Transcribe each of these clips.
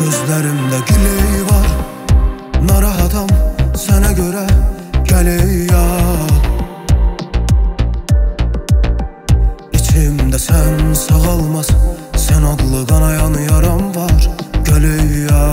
Gözlerimde güley var, narahatam sana göre geley ya. İçimde sen sağalmaz, sen adlı kanayan yaram var geley ya.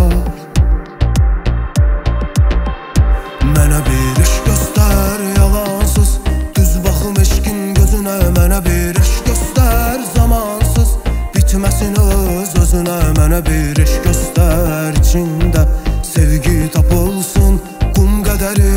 Mənə bir iş göster yalansız, düz baxım eşkin gözüne. Mənə bir iş göster zamansız, bitməsin öz-özünə. Mənə bir iş göster içində sevgi tapılsın qum qədəri.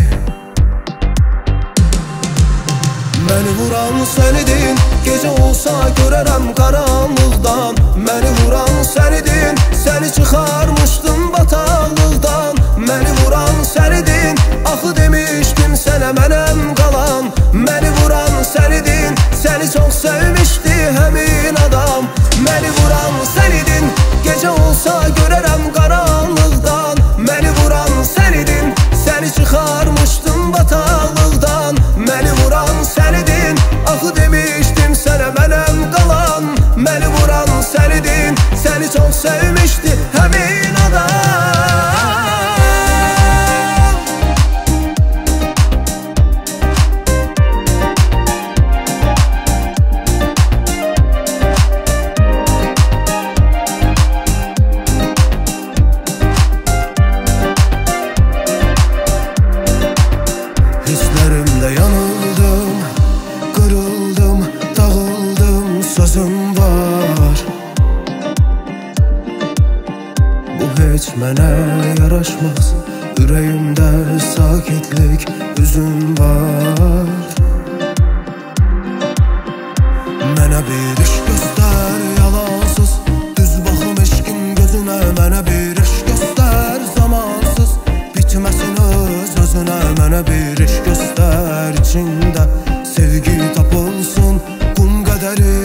Məni vuran sən idin, gecə olsa görərəm qaranlıqdan. Məni vuran sən idin, səni çıxarmışdım bataqlıqdan. Məni vuran sən idin, axı demişdim sənə mənəm qalan. Məni vuran sən idin, səni çox sevmişdi həmin adam. Məni vuran sən idin, gecə olsa görərəm qaranlıqdan. Məni vuran sən idin, səni çıxarmışdım bataqlıqdan. Məni vuran sən idin, axı demişdim sənə mənəm qalan. Məni vuran sən idin, səni çox sevmişdi həmin adam. Hislerimde yanıldım, kırıldım, dağıldım, sözüm var. Bu hiç mənə yaraşmaz, ürəyimdə sakitlik, hüzün var. Mənə bir iş göster yalansız, düz baxım eşkin gözüne. Mənə bir iş göster zamansız, bitməsin öz-özünə. Mənə bir iş göster içində sevgi tapılsın qum qədəri.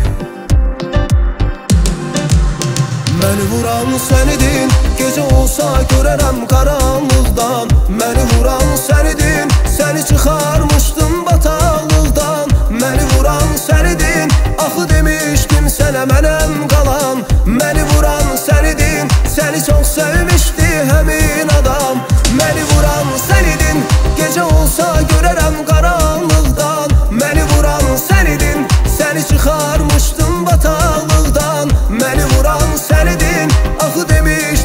Məni vuran sən idin, gecə olsa görərəm qaranlıqdan. Məni vuran sən idin, səni çıxarmışdım bataqlıqdan. Məni vuran sən idin, axı demişdim sənə mənəm qalan. Məni vuran sən idin, səni çox sevmişdi həmin adam. Məni vuran sən idin, gecə olsa görərəm qaranlıqdan. Məni vuran sən idin, səni çıxarmışdım bataqlıqdan. Məni vuran sən idin, axı demişdim